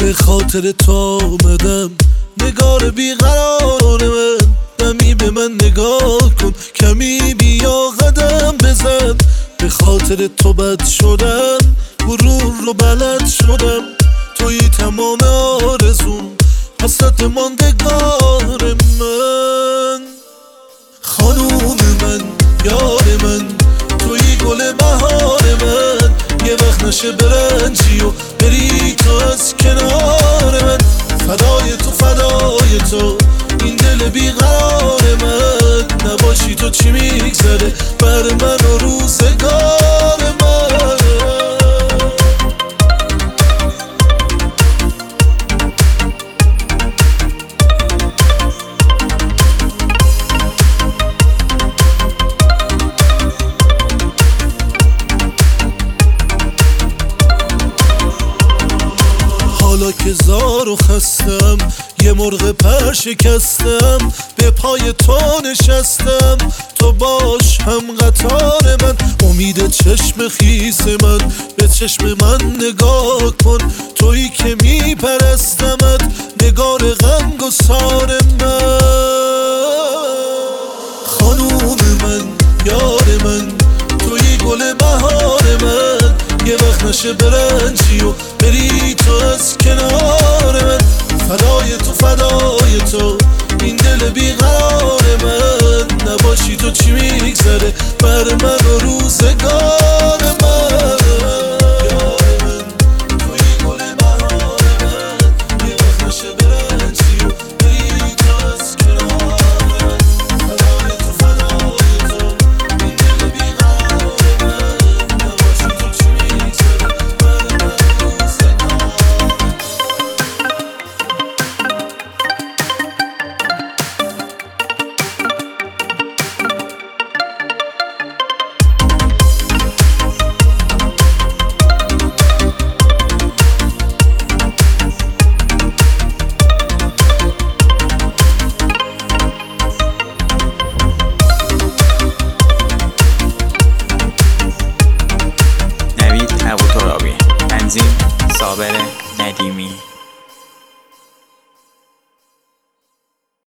به خاطر تو آمدم نگار بیقرار من، دمی به من نگاه کن کمی بیا قدم بزن. به خاطر تو بد شدم غرور رو بلد شدم، توی تمام آرزوم حسرت ماندگار من. خانوم من یار من توی گل بهار من، یه وقت نشه برنجی و بری تو از کنار من. فدای تو این دل بیقرار من، نباشی تو چی میگذره بر من و روزگار من. حالا که زار و خستم یه مرغ پر شکستم، به پای تو نشستم تو باش هم قطار من. امید چشم خیس من به چشم من نگاه کن، تویی که میپرستمت نگار غمگسار من. خانوم من یار من تویی گل بهار من، یه وقت نشه برنجی و بری تو از کنار من. فدای تو این دل بیقرار من، نباشی تو چی میگذره بر من و روزگار من. یار من توی گل بهار من، یه وقت نشه برنجی و بری تو از کنار من. فدای تو این دل بیقرار من، نباشی تو چی میگذره بر من و روزگار. نوید ابوترابی، تنظیم صابر ندیمی.